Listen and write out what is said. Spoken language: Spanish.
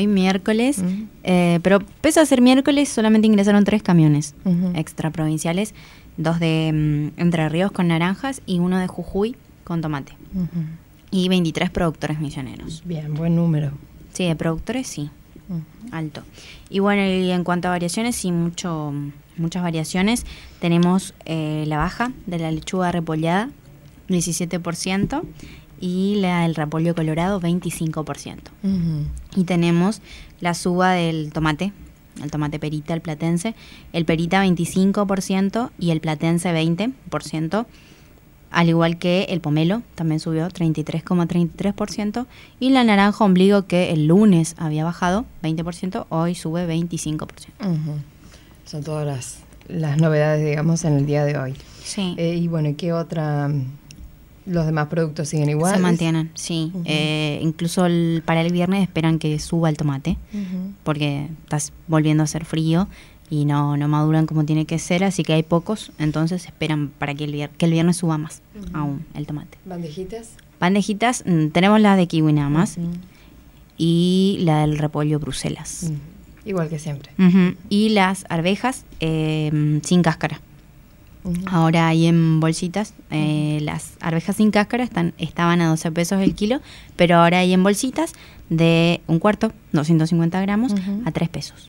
hoy miércoles, pero pese a ser miércoles solamente ingresaron 3 camiones extraprovinciales, 2 de Entre Ríos con naranjas y 1 de Jujuy con tomate. Y 23 productores misioneros. Bien, buen número. Sí, de productores sí, alto. Y bueno, y en cuanto a variaciones, sí, muchas variaciones. Tenemos la baja de la lechuga repollada, 17%, y la del repollo colorado, 25%. Y tenemos la suba del tomate, el tomate perita, el platense, el perita 25% y el platense 20%, al igual que el pomelo, también subió 33,33%, y la naranja ombligo, que el lunes había bajado 20%, hoy sube 25%. Son todas las novedades, digamos, en el día de hoy. Sí. Y bueno, ¿qué otra? ¿Los demás productos siguen igual? Se mantienen, sí. Incluso para el viernes esperan que suba el tomate, porque estás volviendo a hacer frío y no maduran como tiene que ser, así que hay pocos, entonces esperan para que el viernes suba más aún el tomate. ¿Bandejitas? Bandejitas, tenemos la de kiwi nada más, y la del repollo Bruselas. Igual que siempre. Y las arvejas sin cáscara. Ahora hay en bolsitas, las arvejas sin cáscara estaban a 12 pesos el kilo, pero ahora hay en bolsitas de un cuarto, 250 gramos, a 3 pesos.